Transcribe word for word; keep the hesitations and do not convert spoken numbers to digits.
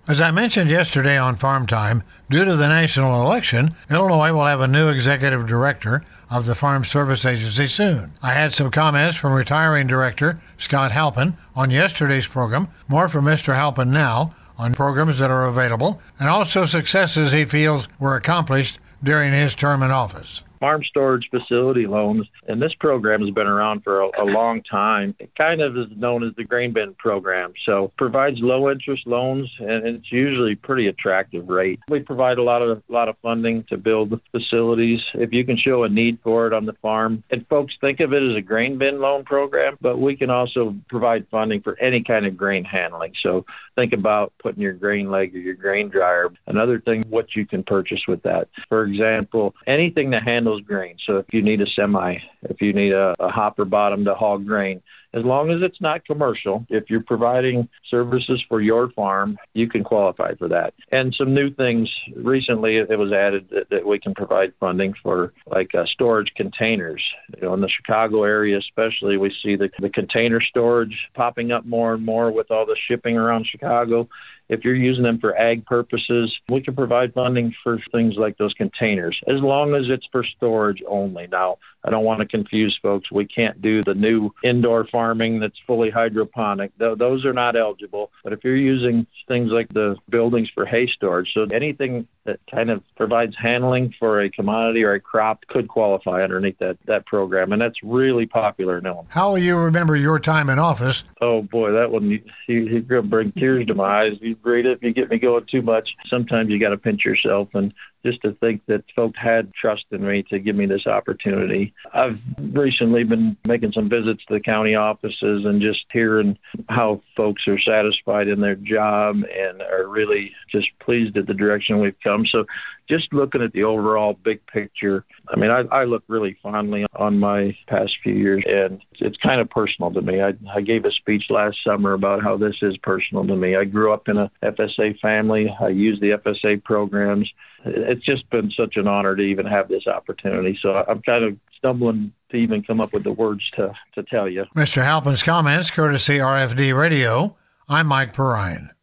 As I mentioned yesterday on Farm Time, due to the national election, Illinois will have a new executive director of the Farm Service Agency soon. I had some comments from retiring director Scott Halpin on yesterday's program. More from Mister Halpin now on programs that are available and also successes he feels were accomplished during his term in office. Farm storage facility loans, and this program has been around for a, a long time. It kind of is known as the grain bin program. So provides low interest loans, and it's usually pretty attractive rate. We provide a lot of a lot of funding to build facilities if you can show a need for it on the farm. And folks think of it as a grain bin loan program, but we can also provide funding for any kind of grain handling. So think about putting your grain leg or your grain dryer. Another thing, what you can purchase with that. For example, anything that handles grain. So if you need a semi, if you need a, a hopper bottom to haul grain, as long as it's not commercial, if you're providing services for your farm, you can qualify for that. And some new things recently, it was added that, that we can provide funding for like uh, storage containers. You know, in the Chicago area especially, we see the, the container storage popping up more and more with all the shipping around Chicago. If you're using them for ag purposes, we can provide funding for things like those containers, as long as it's for storage only. Now, I don't want to confuse folks. We can't do the new indoor farming that's fully hydroponic. Th- those are not eligible. But if you're using things like the buildings for hay storage, so anything that kind of provides handling for a commodity or a crop could qualify underneath that, that program. And that's really popular now. How will you remember your time in office? Oh, boy, that one, you, you, you're going to bring tears to my eyes. You read it if you get me going too much. Sometimes you got to pinch yourself, and just to think that folks had trust in me to give me this opportunity. I've recently been making some visits to the county offices and just hearing how folks are satisfied in their job and are really just pleased at the direction we've come. So just looking at the overall big picture, I mean, I, I look really fondly on my past few years, and it's kind of personal to me. I, I gave a speech last summer about how this is personal to me. I grew up in a F S A family. I use the F S A programs. It's just been such an honor to even have this opportunity. So I'm kind of stumbling to even come up with the words to, to tell you. Mister Halpin's comments, courtesy R F D Radio. I'm Mike Perrine.